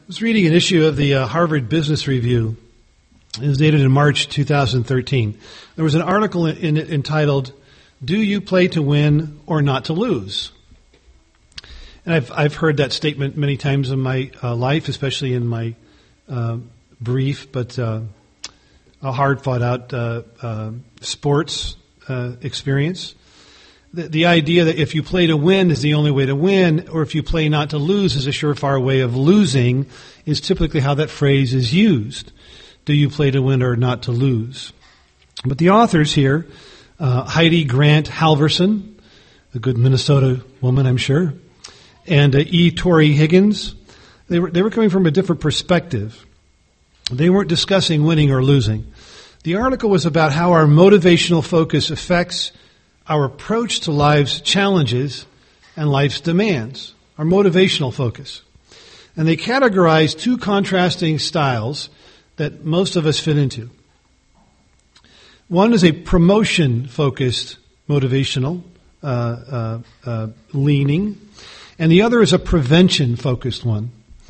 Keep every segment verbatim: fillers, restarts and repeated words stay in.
was reading an issue of the uh, Harvard Business Review. It was dated in March two thousand thirteen. There was an article in it entitled, "Do You Play to Win or Not to Lose?" And I've I've heard that statement many times in my uh, life, especially in my uh, brief but uh, a hard fought out uh, uh, sports uh, experience. The, the idea that if you play to win is the only way to win, or if you play not to lose is a surefire way of losing, is typically how that phrase is used. Do you play to win or not to lose? But the authors here, uh, Heidi Grant Halverson, a good Minnesota woman, I'm sure, and uh, E. Torrey Higgins, they were they were coming from a different perspective. They weren't discussing winning or losing. The article was about how our motivational focus affects our approach to life's challenges and life's demands, our motivational focus. And they categorized two contrasting styles that most of us fit into. One is a promotion-focused motivational uh, uh, uh, leaning, and the other is a prevention-focused one.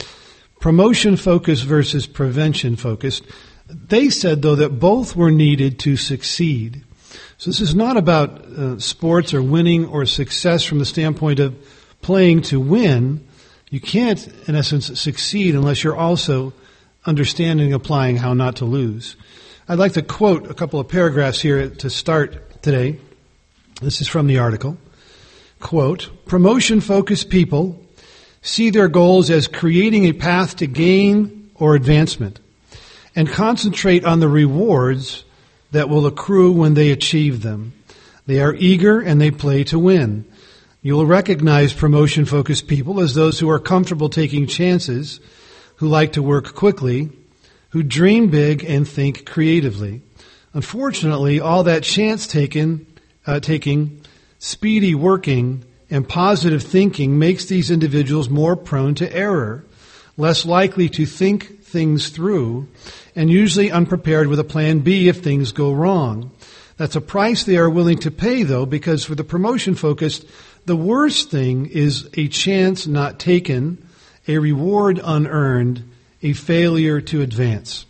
Promotion-focused versus prevention-focused. They said, though, that both were needed to succeed. So this is not about uh, sports or winning or success from the standpoint of playing to win. You can't, in essence, succeed unless you're also understanding and applying how not to lose. I'd like to quote a couple of paragraphs here to start today. This is from the article. Quote, "Promotion-focused people see their goals as creating a path to gain or advancement and concentrate on the rewards that will accrue when they achieve them. They are eager and they play to win. You will recognize promotion-focused people as those who are comfortable taking chances, who like to work quickly, who dream big and think creatively. Unfortunately, all that chance taken, uh, taking, speedy working, and positive thinking makes these individuals more prone to error, less likely to think things through, and usually unprepared with a plan B if things go wrong. That's a price they are willing to pay, though, because for the promotion-focused, the worst thing is a chance not taken, a reward unearned, a failure to advance."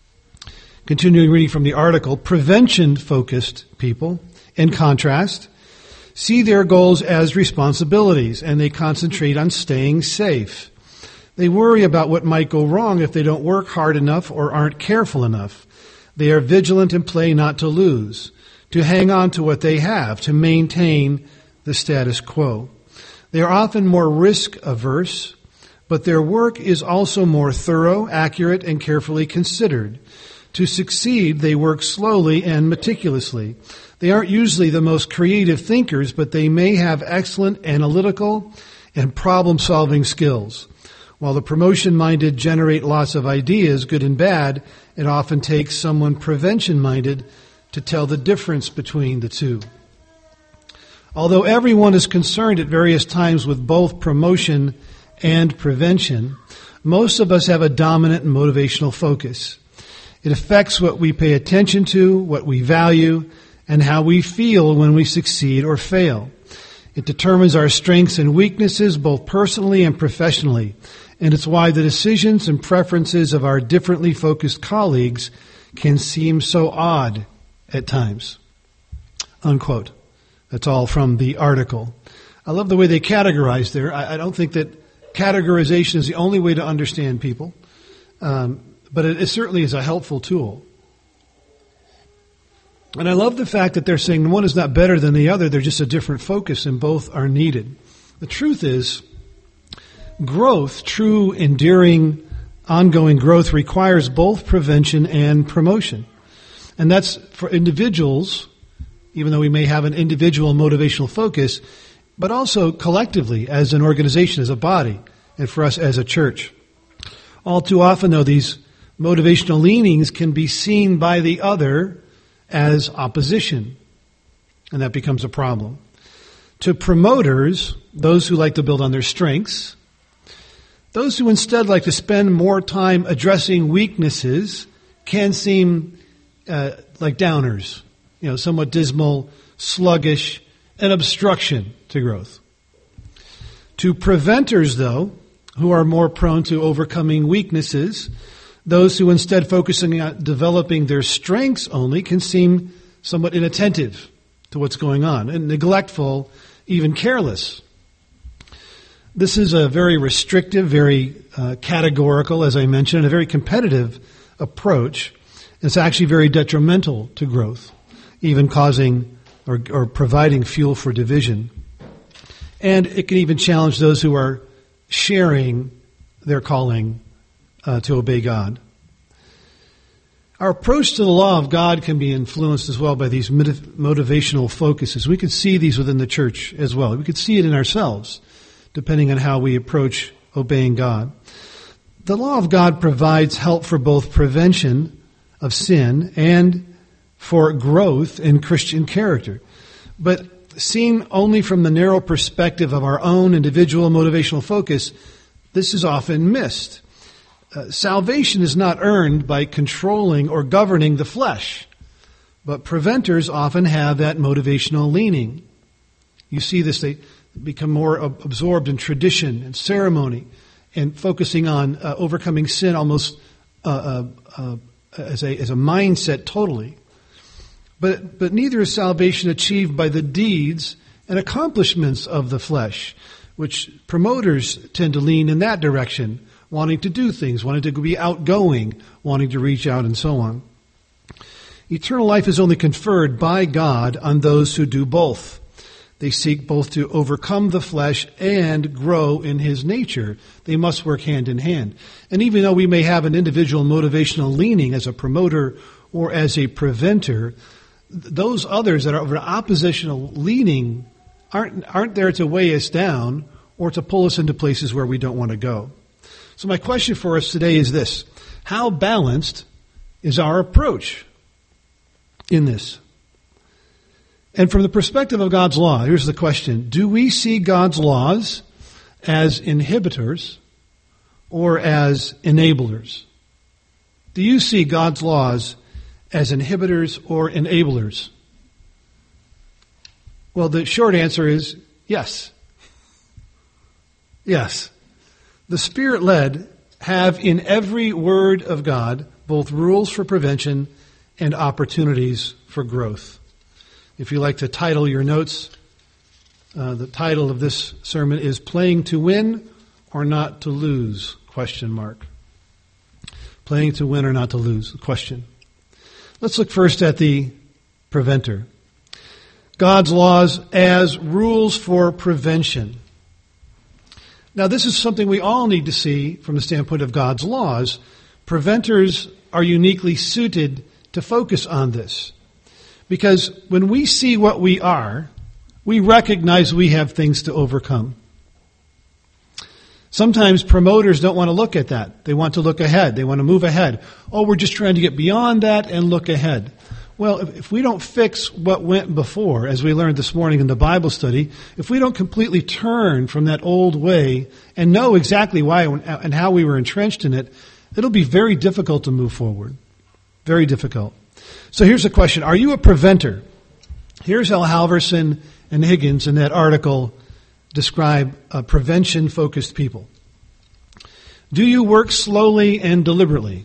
Continuing reading from the article, prevention-focused people, in contrast, see their goals as responsibilities, and they concentrate on staying safe. They worry about what might go wrong if they don't work hard enough or aren't careful enough. They are vigilant and play not to lose, to hang on to what they have, to maintain the status quo. They are often more risk-averse, but their work is also more thorough, accurate, and carefully considered. To succeed, they work slowly and meticulously. They aren't usually the most creative thinkers, but they may have excellent analytical and problem-solving skills. While the promotion-minded generate lots of ideas, good and bad, it often takes someone prevention-minded to tell the difference between the two. Although everyone is concerned at various times with both promotion and prevention, most of us have a dominant motivational focus. It affects what we pay attention to, what we value, and how we feel when we succeed or fail. It determines our strengths and weaknesses both personally and professionally, and it's why the decisions and preferences of our differently focused colleagues can seem so odd at times. Unquote. That's all from the article. I love the way they categorize there. I, I don't think that categorization is the only way to understand people, um, but it, it certainly is a helpful tool. And I love the fact that they're saying one is not better than the other. They're just a different focus, and both are needed. The truth is, growth, true, enduring, ongoing growth requires both prevention and promotion. And that's for individuals, even though we may have an individual motivational focus, but also collectively as an organization, as a body, and for us as a church. All too often, though, these motivational leanings can be seen by the other as opposition, and that becomes a problem. To promoters, those who like to build on their strengths, those who instead like to spend more time addressing weaknesses can seem uh, like downers, you know, somewhat dismal, sluggish, an obstruction to growth. To preventers, though, who are more prone to overcoming weaknesses. Those who instead focusing on developing their strengths only can seem somewhat inattentive to what's going on and neglectful, even careless. This is a very restrictive, very uh, categorical, as I mentioned, a very competitive approach. It's actually very detrimental to growth, even causing or, or providing fuel for division. And it can even challenge those who are sharing their calling uh, to obey God. Our approach to the law of God can be influenced as well by these motivational focuses. We could see these within the church as well. We could see it in ourselves, depending on how we approach obeying God. The law of God provides help for both prevention of sin and for growth in Christian character. But seen only from the narrow perspective of our own individual motivational focus, this is often missed. Uh, salvation is not earned by controlling or governing the flesh, but preventers often have that motivational leaning. You see this, they become more absorbed in tradition and ceremony and focusing on uh, overcoming sin almost uh, uh, uh, as a as a mindset totally. But but neither is salvation achieved by the deeds and accomplishments of the flesh, which promoters tend to lean in that direction, wanting to do things, wanting to be outgoing, wanting to reach out, and so on. Eternal life is only conferred by God on those who do both. They seek both to overcome the flesh and grow in His nature. They must work hand in hand. And even though we may have an individual motivational leaning as a promoter or as a preventer, those others that are of an oppositional leaning aren't, aren't there to weigh us down or to pull us into places where we don't want to go. So my question for us today is this: how balanced is our approach in this? And from the perspective of God's law, here's the question: do we see God's laws as inhibitors or as enablers? Do you see God's laws as inhibitors or enablers? Well, the short answer is yes. Yes. The Spirit-led have in every word of God both rules for prevention and opportunities for growth. If you like to title your notes, uh, the title of this sermon is Playing to Win or Not to Lose? Question mark. Playing to win or not to lose? Question. Let's look first at the preventer. God's laws as rules for prevention. Now, this is something we all need to see from the standpoint of God's laws. Preventers are uniquely suited to focus on this. Because when we see what we are, we recognize we have things to overcome. Sometimes promoters don't want to look at that. They want to look ahead. They want to move ahead. Oh, we're just trying to get beyond that and look ahead. Well, if, if we don't fix what went before, as we learned this morning in the Bible study, if we don't completely turn from that old way and know exactly why and how we were entrenched in it, it'll be very difficult to move forward. Very difficult. So here's the question. Are you a preventer? Here's how Halverson and Higgins in that article describe uh, prevention-focused people. Do you work slowly and deliberately?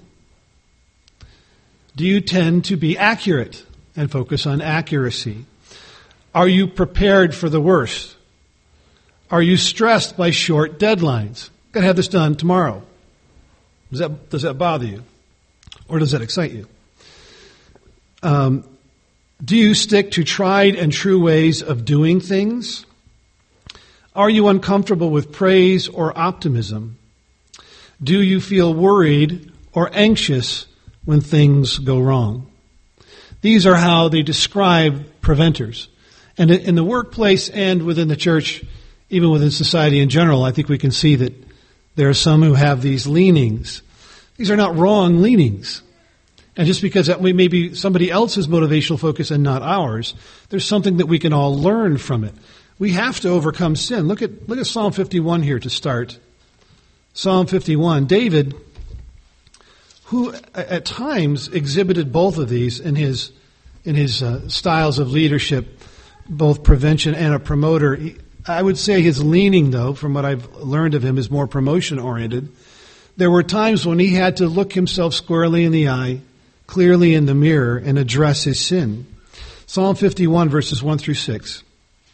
Do you tend to be accurate and focus on accuracy? Are you prepared for the worst? Are you stressed by short deadlines? Got to have this done tomorrow. Does that, does that bother you? Or does that excite you? Um, do you stick to tried and true ways of doing things? Are you uncomfortable with praise or optimism? Do you feel worried or anxious when things go wrong? These are how they describe preventers. And in the workplace and within the church, even within society in general, I think we can see that there are some who have these leanings. These are not wrong leanings. And just because that may be somebody else's motivational focus and not ours, there's something that we can all learn from it. We have to overcome sin. Look at look at Psalm fifty-one here to start. Psalm fifty-one. David, who at times exhibited both of these in his in his uh, styles of leadership, both prevention and a promoter. He, I would say his leaning, though, from what I've learned of him, is more promotion-oriented. There were times when he had to look himself squarely in the eye, clearly in the mirror, and address his sin. Psalm fifty-one, verses one through six.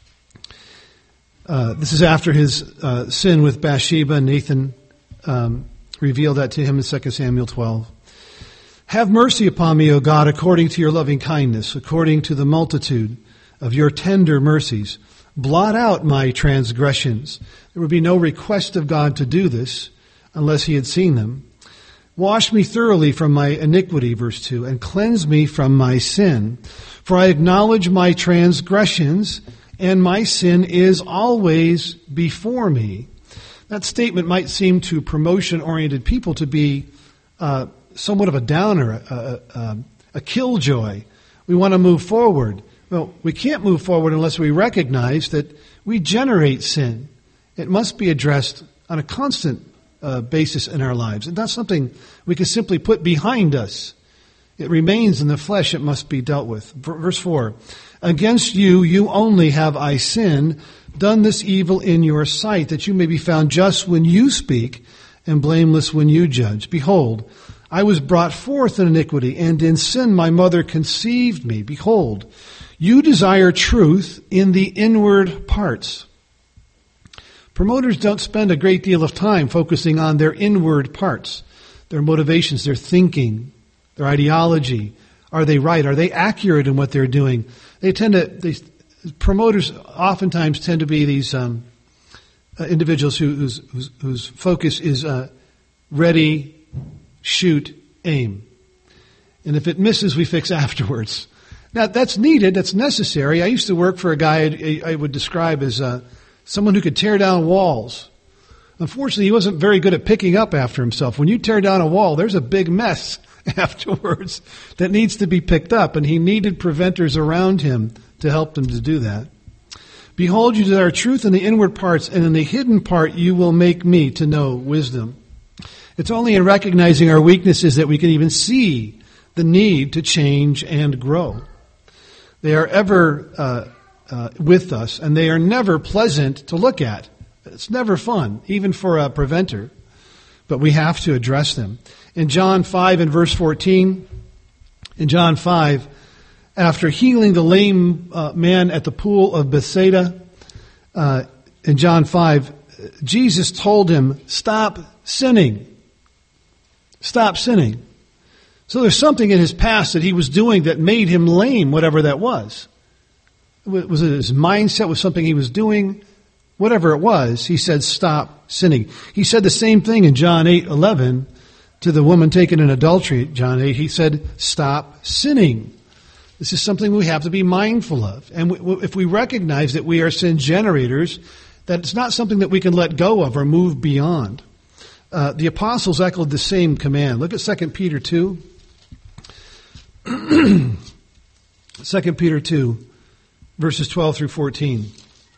Uh, this is after his uh, sin with Bathsheba, and Nathan um, revealed that to him in Second Samuel twelve. Have mercy upon me, O God, according to your loving kindness, according to the multitude of your tender mercies. Blot out my transgressions. There would be no request of God to do this unless he had seen them. Wash me thoroughly from my iniquity, verse two, and cleanse me from my sin. For I acknowledge my transgressions, and my sin is always before me. That statement might seem to promotion-oriented people to be uh, somewhat of a downer, a, a, a killjoy. We want to move forward. Well, we can't move forward unless we recognize that we generate sin. It must be addressed on a constant uh, basis in our lives. It's not something we can simply put behind us. It remains in the flesh. It must be dealt with. Verse four. Against you, you only have I sinned, done this evil in your sight, that you may be found just when you speak and blameless when you judge. Behold, I was brought forth in iniquity, and in sin my mother conceived me. Behold, you desire truth in the inward parts. Promoters don't spend a great deal of time focusing on their inward parts, their motivations, their thinking, their ideology. Are they right? Are they accurate in what they're doing? They tend to, they, promoters oftentimes tend to be these um, uh, individuals who, whose, whose, whose focus is uh, ready, shoot, aim. And if it misses, we fix afterwards. Now, that's needed. That's necessary. I used to work for a guy I, I would describe as uh, someone who could tear down walls. Unfortunately, he wasn't very good at picking up after himself. When you tear down a wall, there's a big mess afterwards that needs to be picked up, and he needed preventers around him to help him to do that. Behold, you desire truth in the inward parts, and in the hidden part you will make me to know wisdom. It's only in recognizing our weaknesses that we can even see the need to change and grow. They are ever uh, uh, with us, and they are never pleasant to look at. It's never fun, even for a preventer, but we have to address them. In John five and verse fourteen, in John five, after healing the lame uh, man at the pool of Bethsaida, uh, in John five, Jesus told him, stop sinning. Stop sinning. So there's something in his past that he was doing that made him lame, whatever that was. Was it his mindset? Was something he was doing? Whatever it was, he said, stop sinning. He said the same thing in John eight eleven to the woman taken in adultery at John eight. He said, stop sinning. This is something we have to be mindful of. And if we recognize that we are sin generators, that it's not something that we can let go of or move beyond. Uh, the apostles echoed the same command. Look at Second Peter two. Second Peter two, verses twelve through fourteen.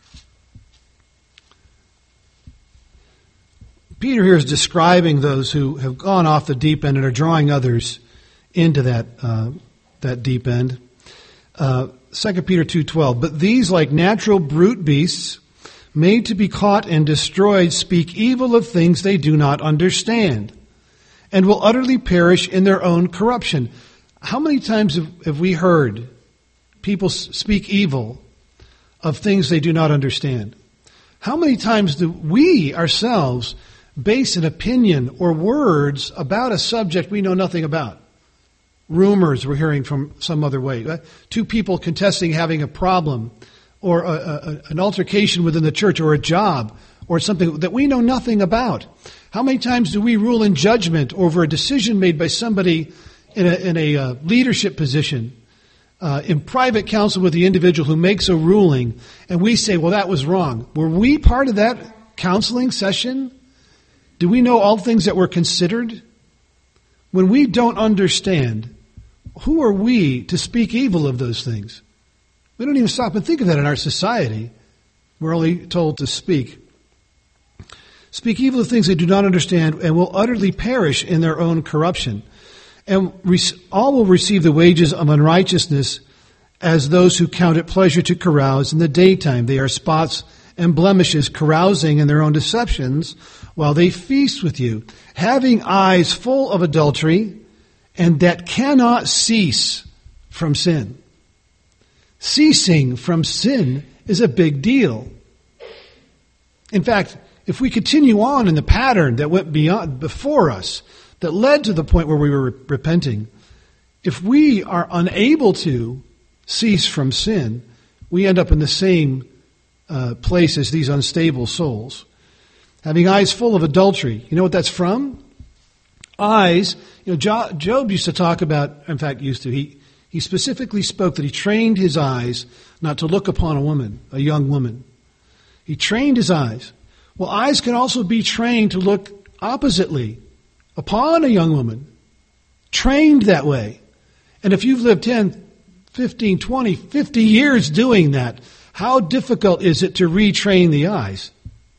Peter here is describing those who have gone off the deep end and are drawing others into that uh, that deep end. Uh, Second Peter two twelve. But these, like natural brute beasts, made to be caught and destroyed, speak evil of things they do not understand, and will utterly perish in their own corruption. How many times have, have we heard people speak evil of things they do not understand? How many times do we ourselves base an opinion or words about a subject we know nothing about? Rumors we're hearing from some other way. Two people contesting having a problem, or a, a, an altercation within the church, or a job, or something that we know nothing about. How many times do we rule in judgment over a decision made by somebody in a, in a uh, leadership position, uh, in private counsel with the individual who makes a ruling, and we say, well, that was wrong. Were we part of that counseling session? Do we know all things that were considered? When we don't understand, who are we to speak evil of those things? We don't even stop and think of that in our society. We're only told to speak. Speak evil of things they do not understand, and will utterly perish in their own corruption. And all will receive the wages of unrighteousness as those who count it pleasure to carouse in the daytime. They are spots and blemishes, carousing in their own deceptions, while they feast with you, having eyes full of adultery, and that cannot cease from sin. Ceasing from sin is a big deal. In fact, if we continue on in the pattern that went beyond before us, that led to the point where we were repenting, if we are unable to cease from sin, we end up in the same uh, place as these unstable souls. Having eyes full of adultery. You know what that's from? Eyes. You know, Jo- Job used to talk about, in fact, used to, he, he specifically spoke that he trained his eyes not to look upon a woman, a young woman. He trained his eyes. Well, eyes can also be trained to look oppositely upon a young woman. Trained that way. And if you've lived ten, fifteen, twenty, fifty years doing that, how difficult is it to retrain the eyes?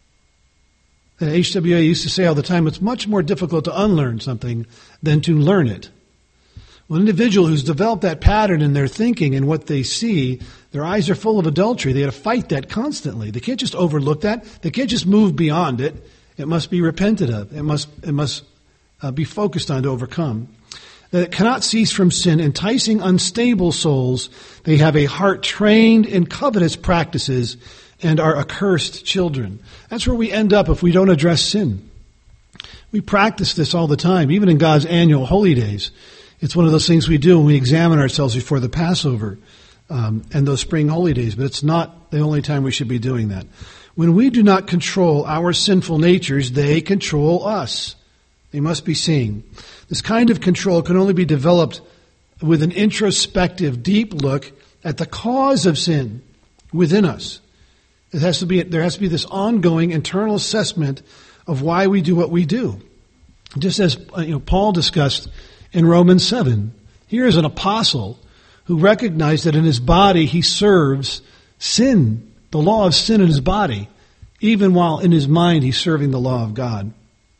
The H W A used to say all the time, it's much more difficult to unlearn something than to learn it. Well, an individual who's developed that pattern in their thinking and what they see, their eyes are full of adultery. They have to fight that constantly. They can't just overlook that. They can't just move beyond it. It must be repented of. It must, it must uh, be focused on to overcome. That it cannot cease from sin, enticing unstable souls. They have a heart trained in covetous practices and are accursed children. That's where we end up if we don't address sin. We practice this all the time, even in God's annual holy days. It's one of those things we do when we examine ourselves before the Passover um, and those spring holy days, but it's not the only time we should be doing that. When we do not control our sinful natures, they control us. They must be seen. This kind of control can only be developed with an introspective, deep look at the cause of sin within us. It has to be, there has to be this ongoing internal assessment of why we do what we do. Just as you know, Paul discussed in Romans seven. Here is an apostle who recognized that in his body he serves sin, the law of sin in his body, even while in his mind he's serving the law of God.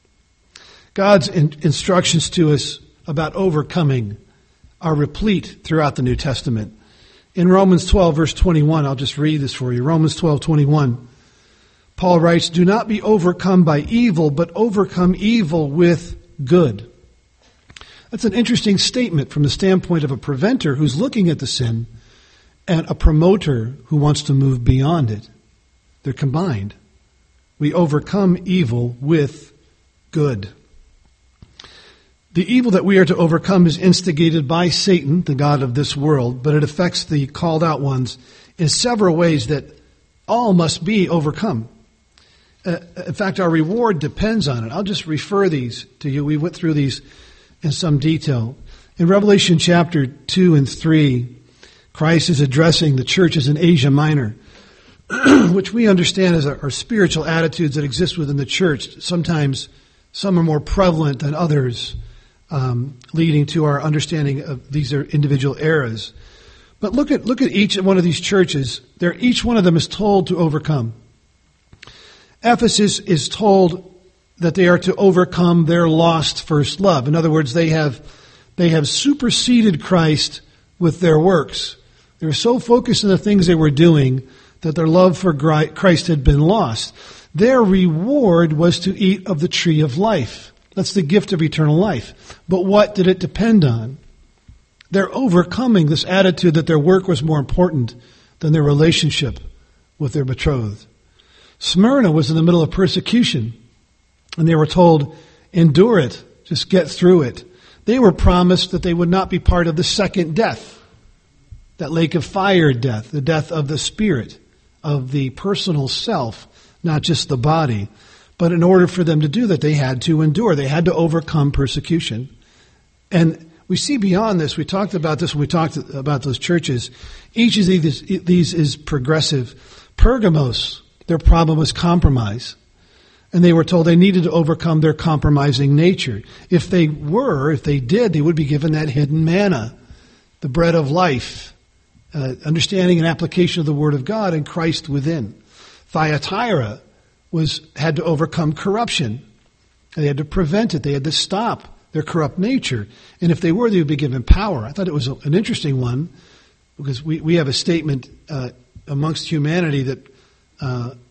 God's in- instructions to us about overcoming are replete throughout the New Testament. In Romans twelve, verse twenty-one, I'll just read this for you. Romans twelve, twenty-one. Paul writes, "Do not be overcome by evil, but overcome evil with good." That's an interesting statement from the standpoint of a preventer who's looking at the sin and a promoter who wants to move beyond it. They're combined. We overcome evil with good. The evil that we are to overcome is instigated by Satan, the god of this world, but it affects the called out ones in several ways that all must be overcome. Uh, in fact, our reward depends on it. I'll just refer these to you. We went through these in some detail. In Revelation chapter two and three, Christ is addressing the churches in Asia Minor, which we understand as our, our spiritual attitudes that exist within the church. Sometimes some are more prevalent than others, um, leading to our understanding of these are individual eras. But look at look at each one of these churches. They're, each one of them is told to overcome. Ephesus is told that they are to overcome their lost first love. In other words, they have they have superseded Christ with their works. They were so focused on the things they were doing that their love for Christ had been lost. Their reward was to eat of the tree of life. That's the gift of eternal life. But what did it depend on? They're overcoming this attitude that their work was more important than their relationship with their betrothed. Smyrna was in the middle of persecution, and they were told, endure it, just get through it. They were promised that they would not be part of the second death, that lake of fire death, the death of the spirit, of the personal self, not just the body. But in order for them to do that, they had to endure. They had to overcome persecution. And we see beyond this, we talked about this when we talked about those churches. Each of these, these is progressive. Pergamos, their problem was compromise. And they were told they needed to overcome their compromising nature. If they were, if they did, they would be given that hidden manna, the bread of life, uh, understanding and application of the Word of God and Christ within. Thyatira was had to overcome corruption. They had to prevent it. They had to stop their corrupt nature. And if they were, they would be given power. I thought it was a, an interesting one because we, we have a statement uh, amongst humanity that uh,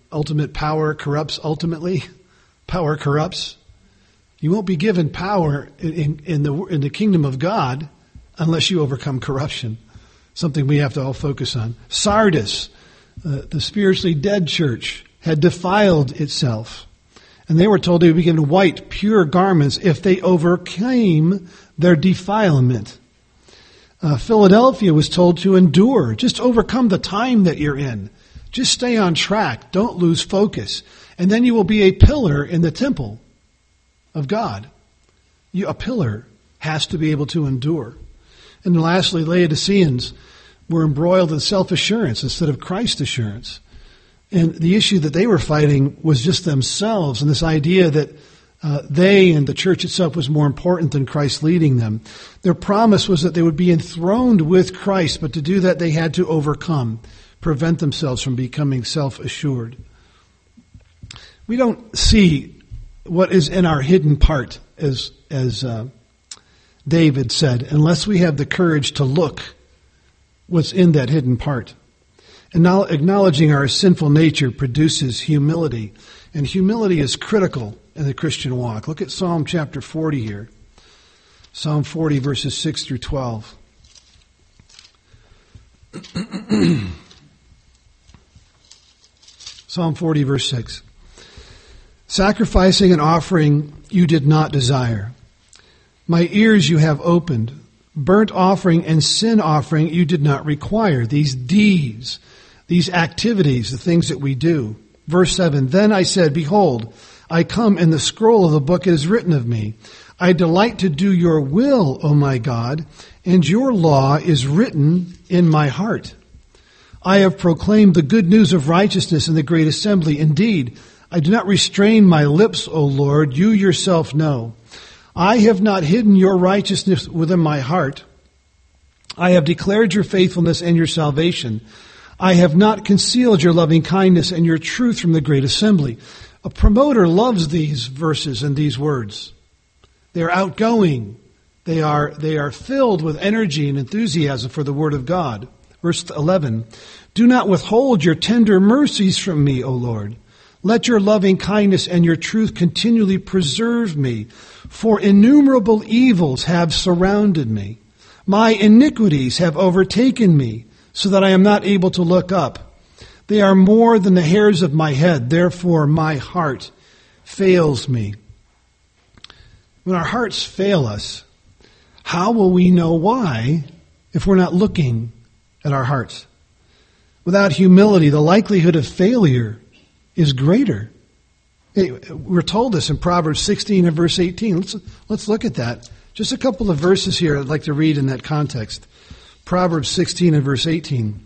ultimate power corrupts ultimately. Power corrupts. You won't be given power in, in the in the kingdom of God unless you overcome corruption. Something we have to all focus on. Sardis, uh, the spiritually dead church, had defiled itself. And they were told they would be given white, pure garments if they overcame their defilement. Uh, Philadelphia was told to endure. Just overcome the time that you're in. Just stay on track. Don't lose focus. And then you will be a pillar in the temple of God. You, a pillar has to be able to endure. And then lastly, Laodiceans were embroiled in self-assurance instead of Christ assurance. And the issue that they were fighting was just themselves and this idea that uh, they and the church itself was more important than Christ leading them. Their promise was that they would be enthroned with Christ, but to do that they had to overcome, prevent themselves from becoming self-assured. We don't see what is in our hidden part, as as uh, David said, unless we have the courage to look what's in that hidden part. And now acknowledging our sinful nature produces humility. And humility is critical in the Christian walk. Look at Psalm chapter forty here. Psalm forty, verses six through twelve. Psalm forty, verse six. Sacrificing and offering you did not desire. My ears you have opened. Burnt offering and sin offering you did not require. These deeds, these activities, the things that we do. Verse seven, then I said, behold, I come, in the scroll of the book it is written of me. I delight to do your will, O my God, and your law is written in my heart. I have proclaimed the good news of righteousness in the great assembly. Indeed, I do not restrain my lips, O Lord, you yourself know. I have not hidden your righteousness within my heart. I have declared your faithfulness and your salvation. I have not concealed your loving kindness and your truth from the great assembly. A promoter loves these verses and these words. They are outgoing. They are, they are filled with energy and enthusiasm for the word of God. Verse eleven, do not withhold your tender mercies from me, O Lord. Let your loving kindness and your truth continually preserve me, for innumerable evils have surrounded me. My iniquities have overtaken me, so that I am not able to look up. They are more than the hairs of my head, therefore my heart fails me. When our hearts fail us, how will we know why if we're not looking at our hearts? Without humility, the likelihood of failure is greater. We're told this in Proverbs sixteen and verse eighteen. Let's, let's look at that. Just a couple of verses here I'd like to read in that context. Proverbs sixteen and verse eighteen.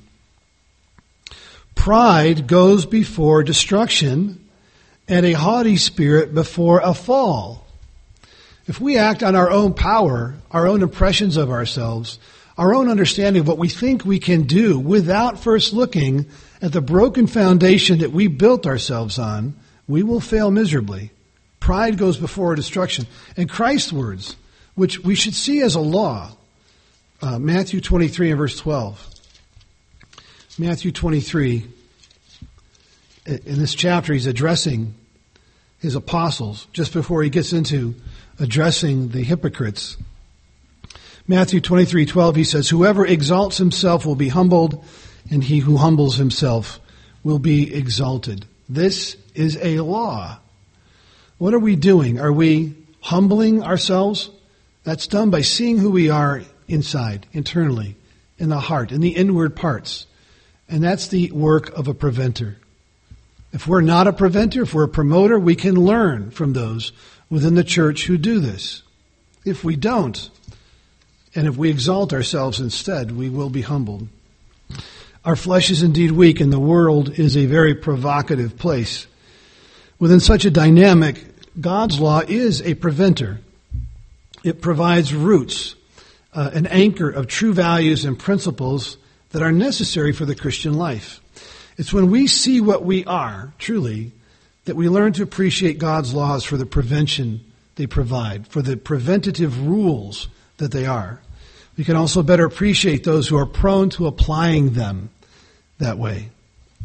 Pride goes before destruction, and a haughty spirit before a fall. If we act on our own power, our own impressions of ourselves, our own understanding of what we think we can do without first looking at the broken foundation that we built ourselves on, we will fail miserably. Pride goes before destruction. And Christ's words, which we should see as a law, uh, Matthew twenty-three and verse twelve. Matthew twenty-three, in this chapter, he's addressing his apostles just before he gets into addressing the hypocrites. Matthew twenty-three twelve, he says, whoever exalts himself will be humbled, and he who humbles himself will be exalted. This is a law. What are we doing? Are we humbling ourselves? That's done by seeing who we are inside, internally, in the heart, in the inward parts. And that's the work of a preventer. If we're not a preventer, if we're a promoter, we can learn from those within the church who do this. If we don't, and if we exalt ourselves instead, we will be humbled. Our flesh is indeed weak, and the world is a very provocative place. Within such a dynamic, God's law is a preventer. It provides roots, uh, an anchor of true values and principles that are necessary for the Christian life. It's when we see what we are, truly, that we learn to appreciate God's laws for the prevention they provide, for the preventative rules that they are. We can also better appreciate those who are prone to applying them that way.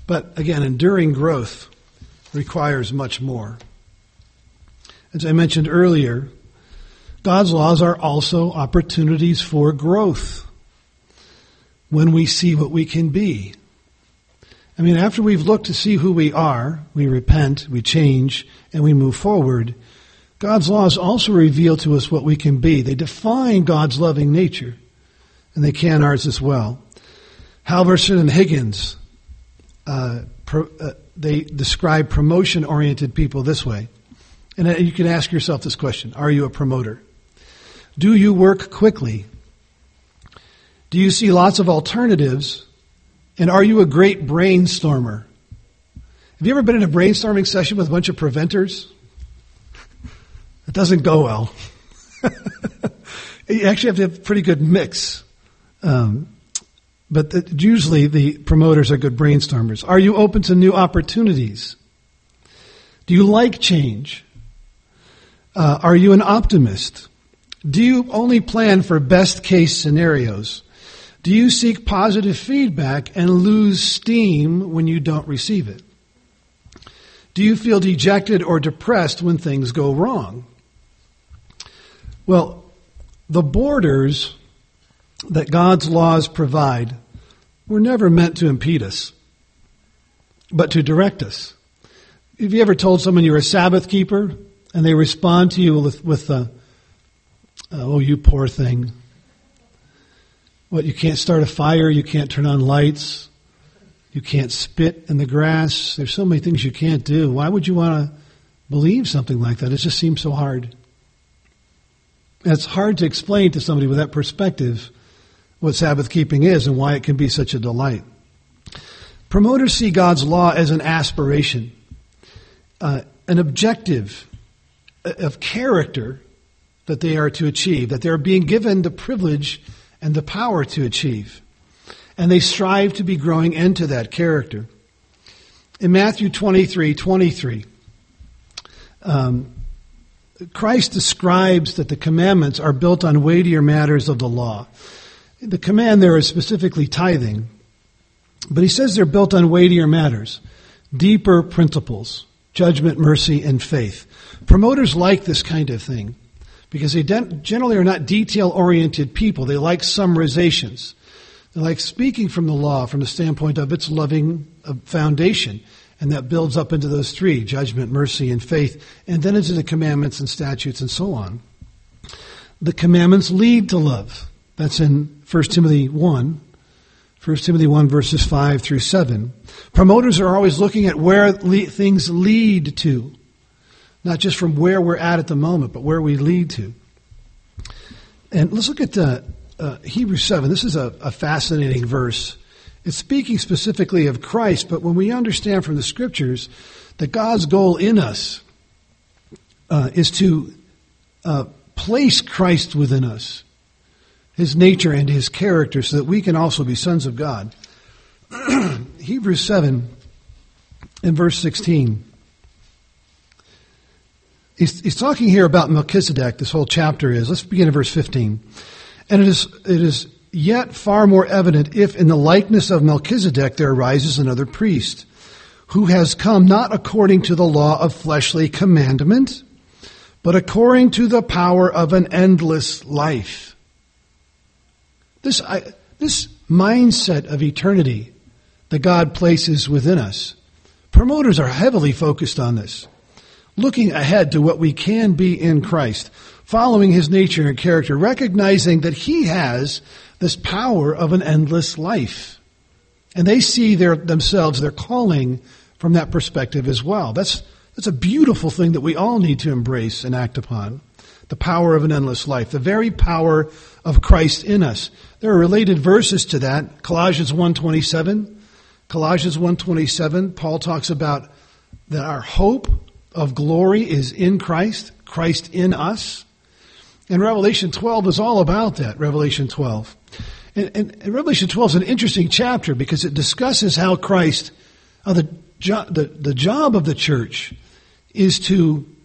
But again, enduring growth requires much more. As I mentioned earlier, God's laws are also opportunities for growth when we see what we can be. I mean, after we've looked to see who we are, we repent, we change, and we move forward, God's laws also reveal to us what we can be. They define God's loving nature, and they can ours as well. Halverson and Higgins, uh, pro, uh, they describe promotion-oriented people this way. And you can ask yourself this question: are you a promoter? Do you work quickly? Do you see lots of alternatives? And are you a great brainstormer? Have you ever been in a brainstorming session with a bunch of preventers? It doesn't go well. You actually have to have a pretty good mix. Um, but the, usually the promoters are good brainstormers. Are you open to new opportunities? Do you like change? Uh, are you an optimist? Do you only plan for best case scenarios? Do you seek positive feedback and lose steam when you don't receive it? Do you feel dejected or depressed when things go wrong? Well, the borders that God's laws provide were never meant to impede us, but to direct us. Have you ever told someone you're a Sabbath keeper and they respond to you with, with uh, oh, you poor thing. What, you can't start a fire, you can't turn on lights, you can't spit in the grass. There's so many things you can't do. Why would you want to believe something like that? It just seems so hard. And it's hard to explain to somebody with that perspective what Sabbath keeping is and why it can be such a delight. Promoters see God's law as an aspiration, uh, an objective of character that they are to achieve, that they're being given the privilege and the power to achieve. And they strive to be growing into that character. In Matthew twenty-three twenty-three, um, Christ describes that the commandments are built on weightier matters of the law. The command there is specifically tithing, but he says they're built on weightier matters, deeper principles, judgment, mercy, and faith. Promoters like this kind of thing because they generally are not detail-oriented people. They like summarizations. They like speaking from the law from the standpoint of its loving foundation, and that builds up into those three, judgment, mercy, and faith, and then into the commandments and statutes and so on. The commandments lead to love. That's in First Timothy one. First Timothy one, verses five through seven. Promoters are always looking at where le- things lead to. Not just from where we're at at the moment, but where we lead to. And let's look at uh, uh, Hebrews seven. This is a, a fascinating verse. It's speaking specifically of Christ, but when we understand from the Scriptures that God's goal in us uh, is to uh, place Christ within us, His nature and His character, so that we can also be sons of God. Hebrews seven in verse sixteen. He's, he's talking here about Melchizedek, this whole chapter is. Let's begin at verse fifteen. And it is, it is yet far more evident if in the likeness of Melchizedek there arises another priest, who has come not according to the law of fleshly commandment, but according to the power of an endless life. This, I, this mindset of eternity that God places within us, promoters are heavily focused on this. Looking ahead to what we can be in Christ, following His nature and character, recognizing that He has this power of an endless life. And they see their themselves, their calling from that perspective as well. That's, that's a beautiful thing that we all need to embrace and act upon. The power of an endless life, the very power of Christ in us. There are related verses to that. Colossians one twenty-seven. Colossians one twenty-seven, Paul talks about that our hope of glory is in Christ, Christ in us. And Revelation twelve is all about that, Revelation twelve. And, and, and Revelation twelve is an interesting chapter because it discusses how Christ, how the, jo- the, the job of the church is to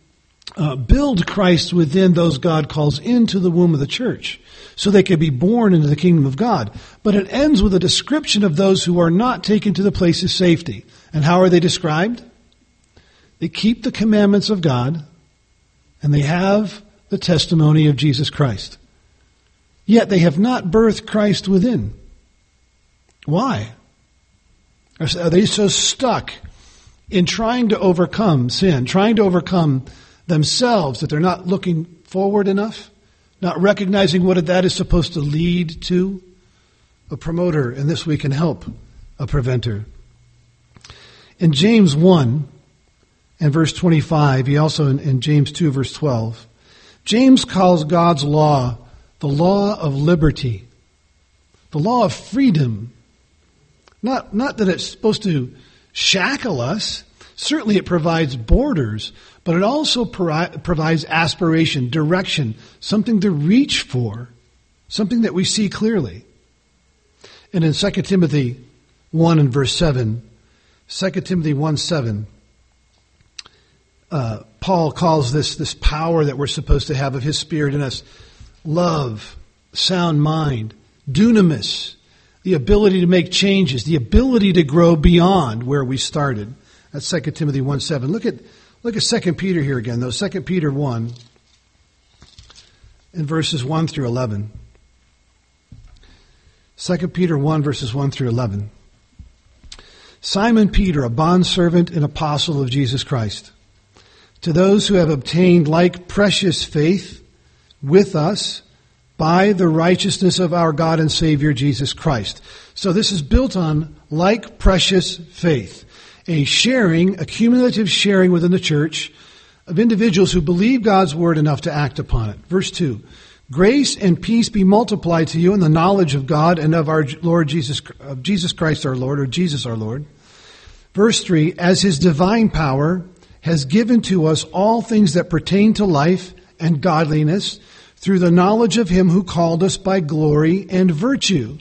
uh, build Christ within those God calls into the womb of the church, so they can be born into the kingdom of God. But it ends with a description of those who are not taken to the place of safety. And how are they described? They keep the commandments of God, and they have the testimony of Jesus Christ. Yet they have not birthed Christ within. Why? Are they so stuck in trying to overcome sin, trying to overcome themselves, that they're not looking forward enough, not recognizing what that is supposed to lead to? A promoter, and this we can help a preventer. In James one and verse twenty-five, he also in, in James two verse twelve, James calls God's law the law of liberty, the law of freedom. Not, not that it's supposed to shackle us. Certainly it provides borders, but it also pro- provides aspiration, direction, something to reach for, something that we see clearly. And in Second Timothy one and verse seven, Second Timothy one seven, uh, Paul calls this, this power that we're supposed to have of his Spirit in us, love, sound mind, dunamis, the ability to make changes, the ability to grow beyond where we started. That's Second Timothy one seven. Look at look at Second Peter here again, though. Second Peter one in verses one through eleven. Second Peter one, verses one through eleven. Simon Peter, a bondservant and apostle of Jesus Christ, to those who have obtained like precious faith with us by the righteousness of our God and Savior Jesus Christ. So this is built on like precious faith, a sharing, a cumulative sharing within the church of individuals who believe God's word enough to act upon it. Verse two, grace and peace be multiplied to you in the knowledge of God and of our Lord Jesus, of Jesus Christ our Lord, or Jesus our Lord. Verse three, as his divine power has given to us all things that pertain to life and godliness through the knowledge of him who called us by glory and virtue.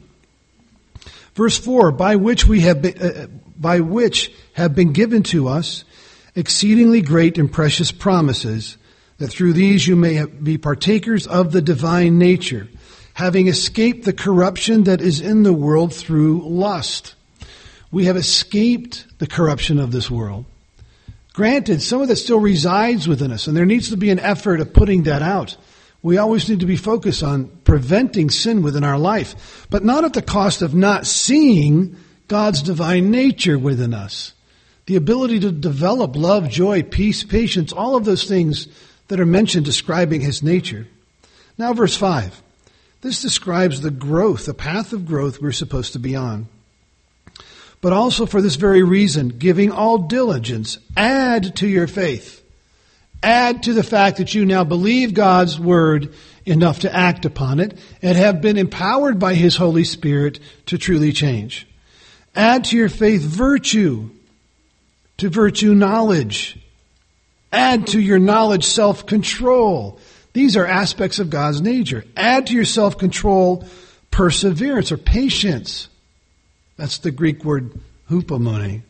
Verse four, by which we have been, uh, by which have been given to us exceedingly great and precious promises, that through these you may be partakers of the divine nature, having escaped the corruption that is in the world through lust. We have escaped the corruption of this world. Granted, some of that still resides within us, and there needs to be an effort of putting that out. We always need to be focused on preventing sin within our life, but not at the cost of not seeing God's divine nature within us. The ability to develop love, joy, peace, patience, all of those things that are mentioned describing his nature. Now verse five. This describes the growth, the path of growth we're supposed to be on. But also for this very reason, giving all diligence, add to your faith. Add to the fact that you now believe God's word enough to act upon it and have been empowered by his Holy Spirit to truly change. Add to your faith virtue, to virtue knowledge. Add to your knowledge self-control. These are aspects of God's nature. Add to your self-control perseverance or patience. That's the Greek word hupomone.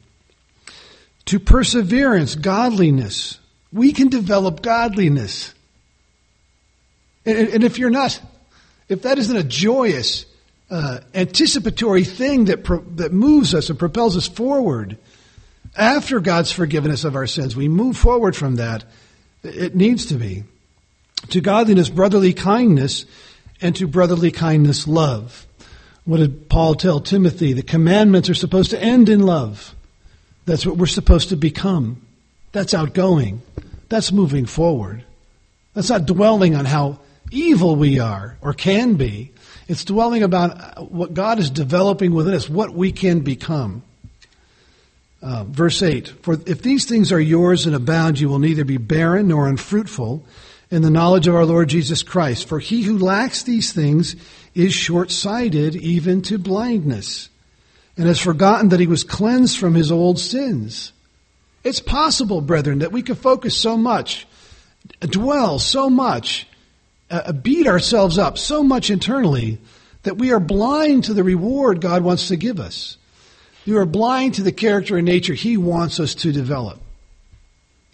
To perseverance, godliness. We can develop godliness. And, and if you're not, if that isn't a joyous, uh, anticipatory thing that pro, that moves us and propels us forward, after God's forgiven us of our sins, we move forward from that. It needs to be. To godliness, brotherly kindness, and to brotherly kindness, love. What did Paul tell Timothy? The commandments are supposed to end in love. That's what we're supposed to become. That's outgoing. That's moving forward. That's not dwelling on how evil we are or can be. It's dwelling about what God is developing within us, what we can become. Uh, verse eight, for if these things are yours and abound, you will neither be barren nor unfruitful in the knowledge of our Lord Jesus Christ. For he who lacks these things is short-sighted even to blindness, and has forgotten that he was cleansed from his old sins. It's possible, brethren, that we could focus so much, dwell so much, uh, beat ourselves up so much internally that we are blind to the reward God wants to give us. We are blind to the character and nature he wants us to develop.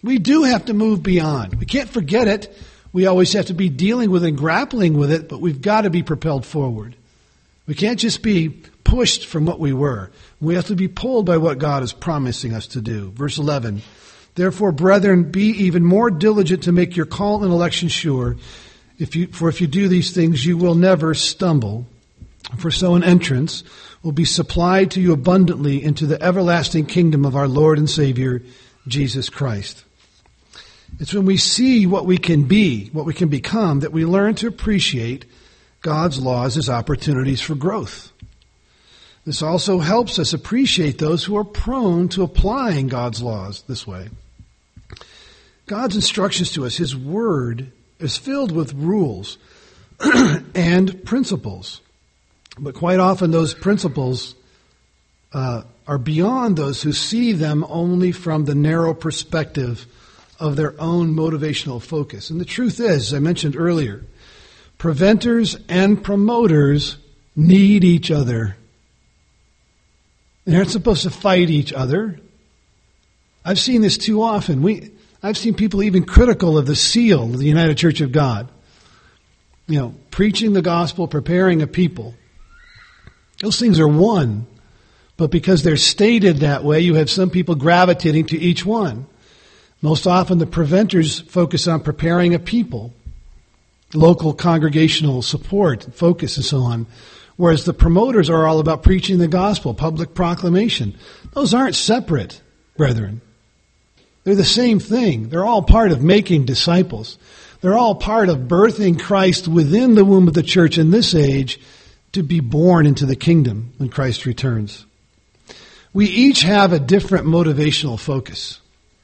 We do have to move beyond. We can't forget it. We always have to be dealing with and grappling with it, but we've got to be propelled forward. We can't just be pushed from what we were. We have to be pulled by what God is promising us to do. Verse eleven, therefore, brethren, be even more diligent to make your call and election sure. If you, for if you do these things, you will never stumble. For so an entrance will be supplied to you abundantly into the everlasting kingdom of our Lord and Savior, Jesus Christ. It's when we see what we can be, what we can become, that we learn to appreciate God's laws as opportunities for growth. This also helps us appreciate those who are prone to applying God's laws this way. God's instructions to us, His Word, is filled with rules and principles. But quite often those principles uh, are beyond those who see them only from the narrow perspective of their own motivational focus. And the truth is, as I mentioned earlier, preventers and promoters need each other. They aren't supposed to fight each other. I've seen this too often. We, I've seen people even critical of the seal of the United Church of God. You know, preaching the gospel, preparing a people. Those things are one. But because they're stated that way, you have some people gravitating to each one. Most often the preventers focus on preparing a people, local congregational support, focus, and so on. Whereas the promoters are all about preaching the gospel, public proclamation. Those aren't separate, brethren. They're the same thing. They're all part of making disciples. They're all part of birthing Christ within the womb of the church in this age to be born into the kingdom when Christ returns. We each have a different motivational focus.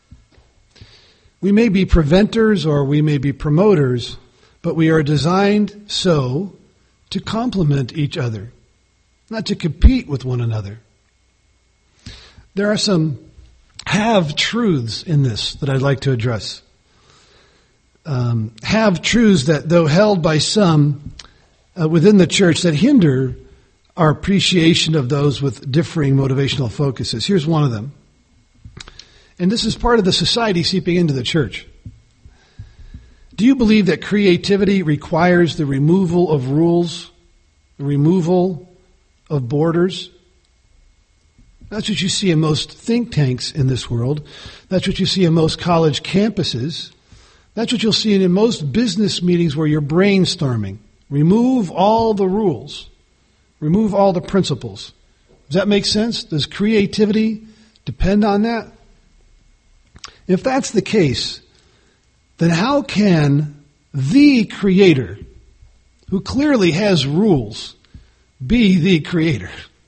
We may be preventers or we may be promoters, but we are designed so to complement each other, not to compete with one another. There are some have-truths in this that I'd like to address. Um, have-truths that, though held by some uh, within the church, that hinder our appreciation of those with differing motivational focuses. Here's one of them. And this is part of the society seeping into the church. Do you believe that creativity requires the removal of rules, the removal of borders? That's what you see in most think tanks in this world. That's what you see in most college campuses. That's what you'll see in most business meetings where you're brainstorming. Remove all the rules. Remove all the principles. Does that make sense? Does creativity depend on that? If that's the case, then how can the Creator, who clearly has rules, be the Creator?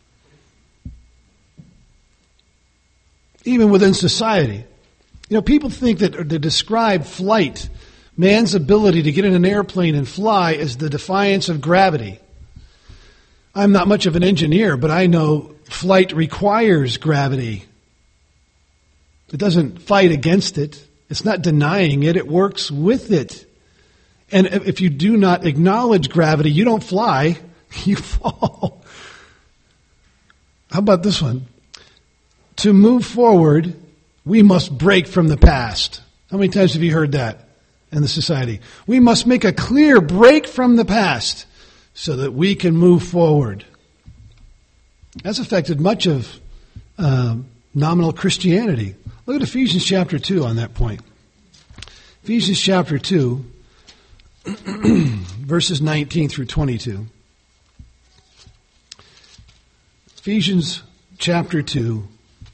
Even within society. You know, people think that to describe flight, man's ability to get in an airplane and fly, as the defiance of gravity. I'm not much of an engineer, but I know flight requires gravity. It doesn't fight against it. It's not denying it. It works with it. And if you do not acknowledge gravity, you don't fly, you fall. How about this one? To move forward, we must break from the past. How many times have you heard that in the society? We must make a clear break from the past so that we can move forward. That's affected much of uh, nominal Christianity. Look at Ephesians chapter two on that point. Ephesians chapter two, verses nineteen through twenty-two. Ephesians chapter two,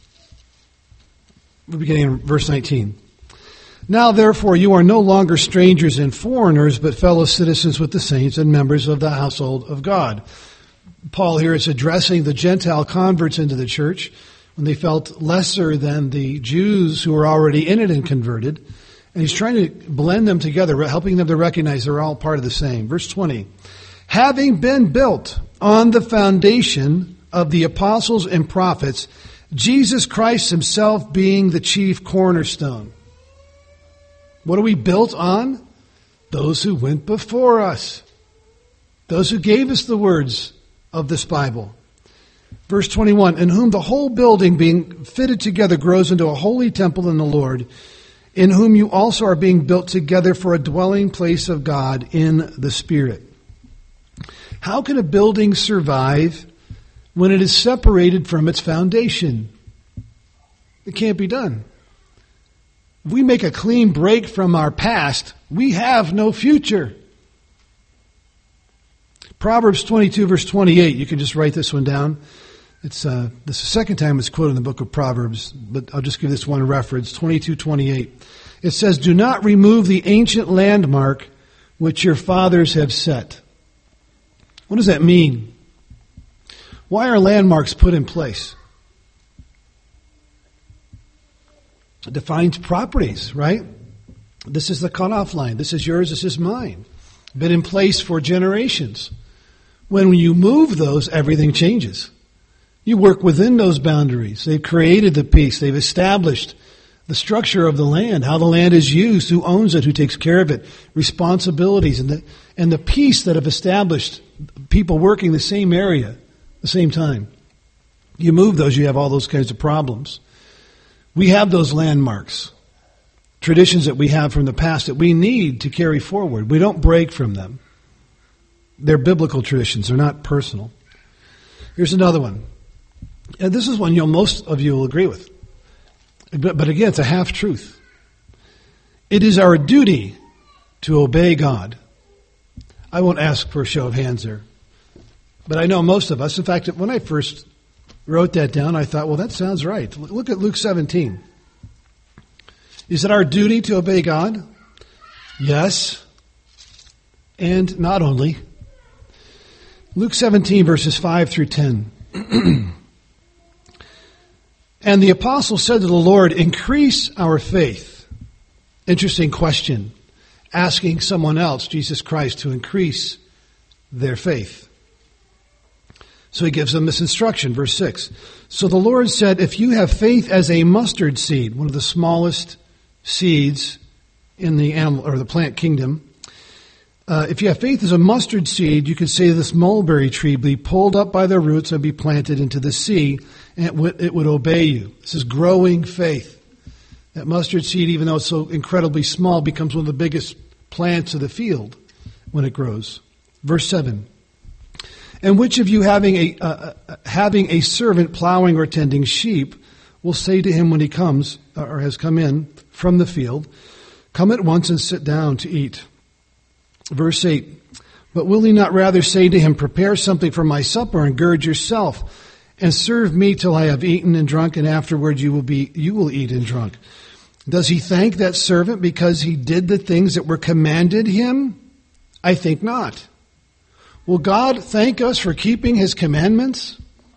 we're beginning in verse nineteen. Now therefore you are no longer strangers and foreigners, but fellow citizens with the saints and members of the household of God. Paul here is addressing the Gentile converts into the church when they felt lesser than the Jews who were already in it and converted. And he's trying to blend them together, helping them to recognize they're all part of the same. Verse twenty, having been built on the foundation of the apostles and prophets, Jesus Christ himself being the chief cornerstone. What are we built on? Those who went before us. Those who gave us the words of this Bible. Verse twenty-one, in whom the whole building being fitted together grows into a holy temple in the Lord, in whom you also are being built together for a dwelling place of God in the Spirit. How can a building survive when it is separated from its foundation? It can't be done. If we make a clean break from our past, we have no future. Proverbs twenty-two, verse twenty-eight. You can just write this one down. It's uh, this is the second time it's quoted in the book of Proverbs, but I'll just give this one reference. twenty-two twenty-eight. It says, "Do not remove the ancient landmark which your fathers have set." What does that mean? Why are landmarks put in place? It defines properties, right? This is the cutoff line. This is yours. This is mine. Been in place for generations. When you move those, everything changes. You work within those boundaries. They've created the peace. They've established the structure of the land, how the land is used, who owns it, who takes care of it, responsibilities, and the, and the peace that have established people working the same area at the same time. You move those, you have all those kinds of problems. We have those landmarks, traditions that we have from the past that we need to carry forward. We don't break from them. They're biblical traditions. They're not personal. Here's another one. And this is one you'll, most of you will agree with. But, but again, it's a half-truth. It is our duty to obey God. I won't ask for a show of hands there. But I know most of us. In fact, when I first wrote that down, I thought, well, that sounds right. Look at Luke seventeen. Is it our duty to obey God? Yes. And not only. Luke seventeen, verses five through ten. "And the apostle said to the Lord, 'Increase our faith.'" Interesting question. Asking someone else, Jesus Christ, to increase their faith. So he gives them this instruction, verse six. "So the Lord said, if you have faith as a mustard seed," one of the smallest seeds in the animal or the plant kingdom, uh, "if you have faith as a mustard seed, you could say to this mulberry tree, be pulled up by the roots and be planted into the sea, and it would, it would obey you." This is growing faith. That mustard seed, even though it's so incredibly small, becomes one of the biggest plants of the field when it grows. Verse seven. "And which of you having a uh, uh, having a servant plowing or tending sheep will say to him when he comes or has come in from the field, 'Come at once and sit down to eat'?" Verse eight. "But will he not rather say to him, 'Prepare something for my supper and gird yourself and serve me till I have eaten and drunk, and afterward you will be you will eat and drunk'? Does he thank that servant because he did the things that were commanded him? I think not. Will God thank us for keeping his commandments?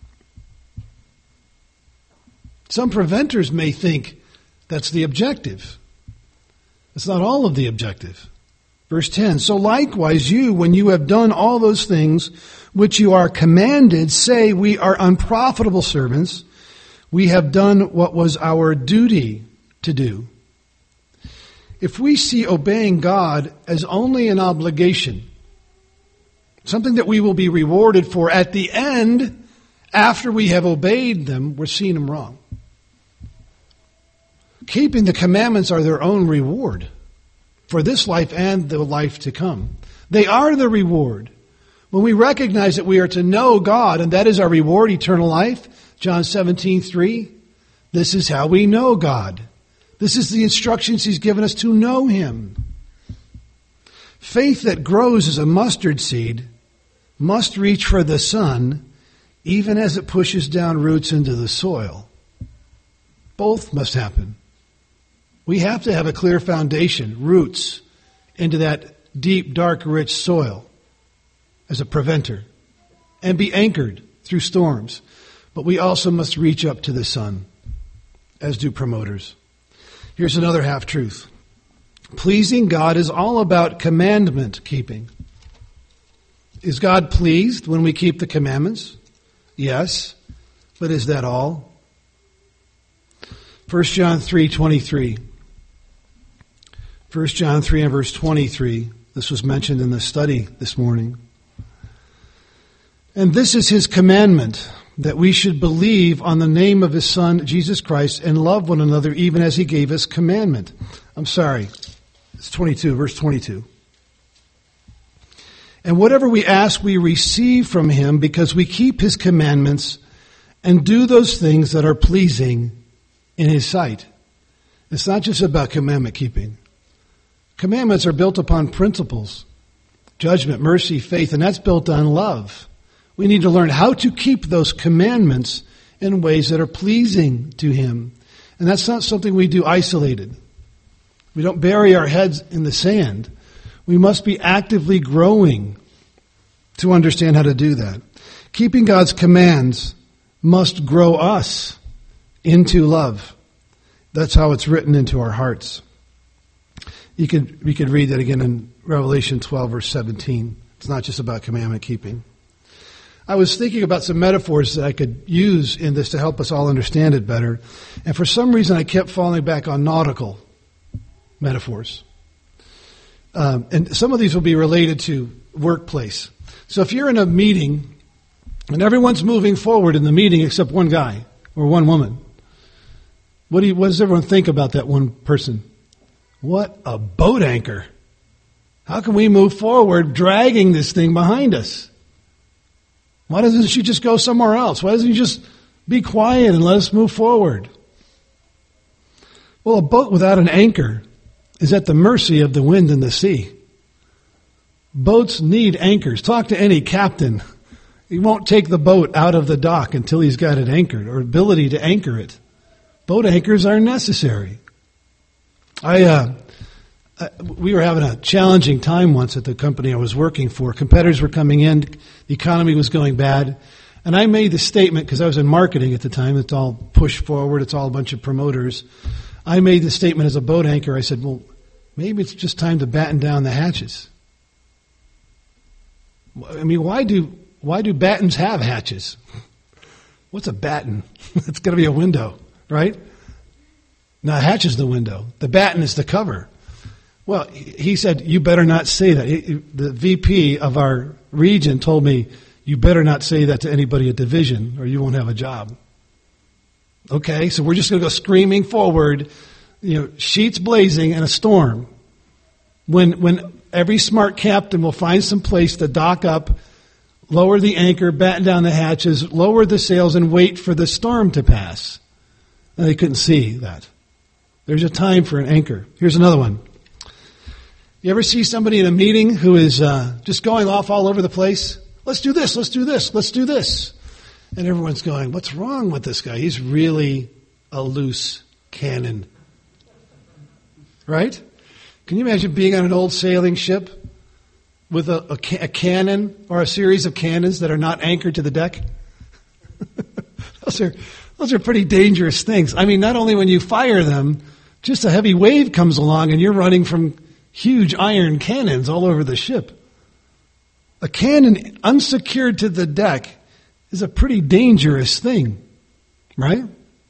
Some preventers may think that's the objective. It's not all of the objective. Verse ten, "So likewise you, when you have done all those things which you are commanded, say, 'We are unprofitable servants. We have done what was our duty to do.'" If we see obeying God as only an obligation, something that we will be rewarded for at the end, after we have obeyed them, we're seeing them wrong. Keeping the commandments are their own reward for this life and the life to come. They are the reward. When we recognize that we are to know God, and that is our reward, eternal life, John seventeen three, this is how we know God. This is the instructions he's given us to know him. Faith that grows as a mustard seed must reach for the sun, even as it pushes down roots into the soil. Both must happen. We have to have a clear foundation, roots, into that deep, dark, rich soil as a preventer, and be anchored through storms. But we also must reach up to the sun, as do promoters. Here's another half-truth. Pleasing God is all about commandment keeping. Is God pleased when we keep the commandments? Yes. But is that all? First John three twenty-three. First John three and verse twenty-three. This was mentioned in the study this morning. "And this is his commandment, that we should believe on the name of his Son, Jesus Christ, and love one another even as he gave us commandment." I'm sorry. It's twenty-two, verse twenty-two. And whatever we ask, we receive from him because we keep his commandments and do those things that are pleasing in his sight. It's not just about commandment keeping. Commandments are built upon principles, judgment, mercy, faith, and that's built on love. We need to learn how to keep those commandments in ways that are pleasing to him. And that's not something we do isolated. We don't bury our heads in the sand. We must be actively growing to understand how to do that. Keeping God's commands must grow us into love. That's how it's written into our hearts. You could, we could read that again in Revelation twelve, verse seventeen. It's not just about commandment keeping. I was thinking about some metaphors that I could use in this to help us all understand it better. And for some reason, I kept falling back on nautical metaphors. Um, and some of these will be related to workplace. So if you're in a meeting and everyone's moving forward in the meeting except one guy or one woman, what do you, what does everyone think about that one person? What a boat anchor. How can we move forward dragging this thing behind us? Why doesn't she just go somewhere else? Why doesn't he just be quiet and let us move forward? Well, a boat without an anchor is at the mercy of the wind and the sea. Boats need anchors. Talk to any captain. He won't take the boat out of the dock until he's got it anchored or ability to anchor it. Boat anchors are necessary. I, uh, we were having a challenging time once at the company I was working for. Competitors were coming in. The economy was going bad. And I made the statement, because I was in marketing at the time, it's all push forward, it's all a bunch of promoters. I made the statement as a boat anchor. I said, well, maybe it's just time to batten down the hatches. I mean, why do why do battens have hatches? What's a batten? It's got to be a window, right? No, a hatch is the window. The batten is the cover. Well, he said, you better not say that. The V P of our region told me, you better not say that to anybody at division or you won't have a job. Okay, so we're just going to go screaming forward, you know, sheets blazing and a storm. When when every smart captain will find some place to dock up, lower the anchor, batten down the hatches, lower the sails, and wait for the storm to pass. And they couldn't see that. There's a time for an anchor. Here's another one. You ever see somebody in a meeting who is uh, just going off all over the place? Let's do this, let's do this, let's do this. And everyone's going, what's wrong with this guy? He's really a loose cannon. Right? Can you imagine being on an old sailing ship with a, a, a cannon or a series of cannons that are not anchored to the deck? those are those are pretty dangerous things. I mean, not only when you fire them, just a heavy wave comes along and you're running from huge iron cannons all over the ship. A cannon unsecured to the deck is a pretty dangerous thing, right?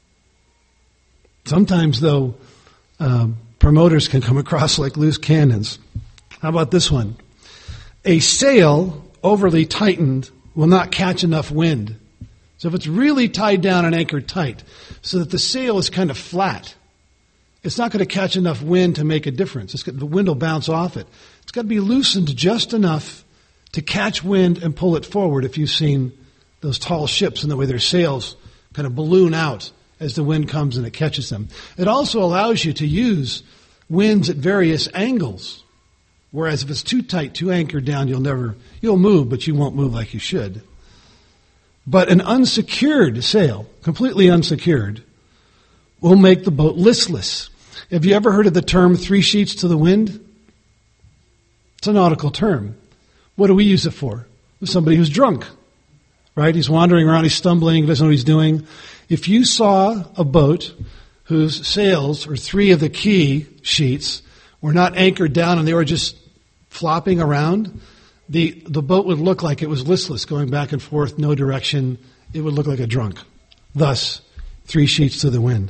Sometimes, though, um, promoters can come across like loose cannons. How about this one? A sail overly tightened will not catch enough wind. So if it's really tied down and anchored tight so that the sail is kind of flat, it's not going to catch enough wind to make a difference. It's got, the wind will bounce off it. It's got to be loosened just enough to catch wind and pull it forward. If you've seen those tall ships and the way their sails kind of balloon out as the wind comes and it catches them. It also allows you to use winds at various angles. Whereas if it's too tight, too anchored down, you'll never, you'll move, but you won't move like you should. But an unsecured sail, completely unsecured, will make the boat listless. Have you ever heard of the term three sheets to the wind? It's a nautical term. What do we use it for? Somebody who's drunk, right? He's wandering around, he's stumbling, he doesn't know what he's doing. If you saw a boat whose sails, or three of the key sheets, were not anchored down and they were just flopping around, the, the boat would look like it was listless, going back and forth, no direction. It would look like a drunk. Thus, three sheets to the wind.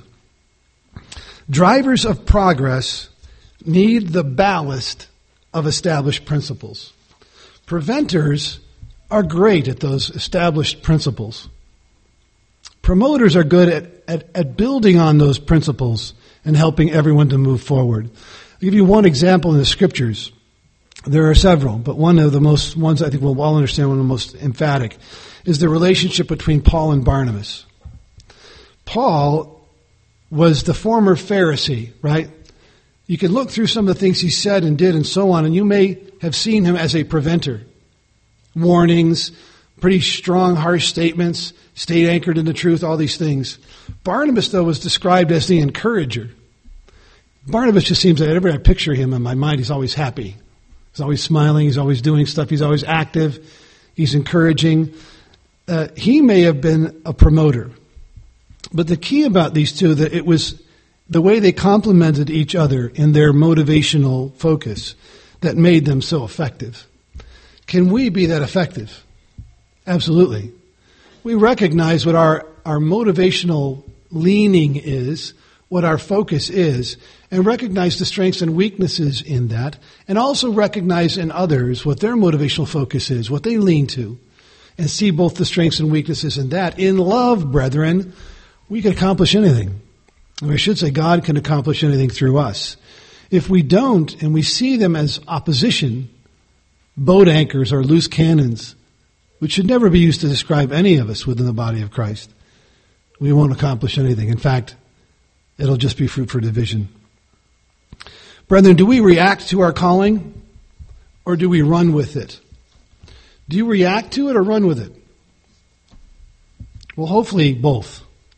Drivers of progress need the ballast of established principles. Preventers are great at those established principles. Promoters are good at, at, at building on those principles and helping everyone to move forward. I'll give you one example in the scriptures. There are several, but one of the most ones I think we'll all understand, one of the most emphatic, is the relationship between Paul and Barnabas. Paul was the former Pharisee, right? You can look through some of the things he said and did and so on, and you may have seen him as a preventer. Warnings, pretty strong, harsh statements, stayed anchored in the truth, all these things. Barnabas, though, was described as the encourager. Barnabas just seems that like, whenever I picture him in my mind, he's always happy. He's always smiling, he's always doing stuff, he's always active, he's encouraging. Uh, he may have been a promoter. But the key about these two, that it was the way they complemented each other in their motivational focus that made them so effective. Can we be that effective? Absolutely. We recognize what our, our motivational leaning is, what our focus is, and recognize the strengths and weaknesses in that, and also recognize in others what their motivational focus is, what they lean to, and see both the strengths and weaknesses in that. In love, brethren, we can accomplish anything. Or I should say God can accomplish anything through us. If we don't, and we see them as opposition, boat anchors or loose cannons, which should never be used to describe any of us within the body of Christ, we won't accomplish anything. In fact, it'll just be fruit for division. Brethren, do we react to our calling, or do we run with it? Do you react to it or run with it? Well, hopefully both.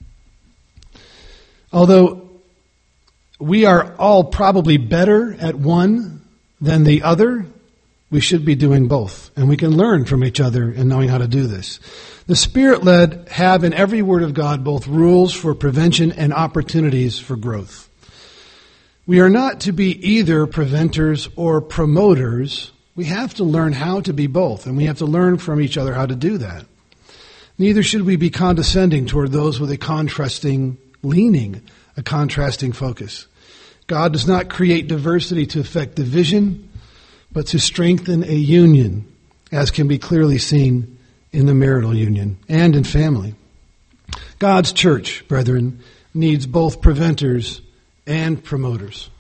Although we are all probably better at one than the other, we should be doing both. And we can learn from each other in knowing how to do this. The Spirit-led have in every word of God both rules for prevention and opportunities for growth. We are not to be either preventers or promoters. We have to learn how to be both, and we have to learn from each other how to do that. Neither should we be condescending toward those with a contrasting leaning, a contrasting focus. God does not create diversity to affect division, but to strengthen a union, as can be clearly seen in the marital union and in family. God's church, brethren, needs both preventers and promoters.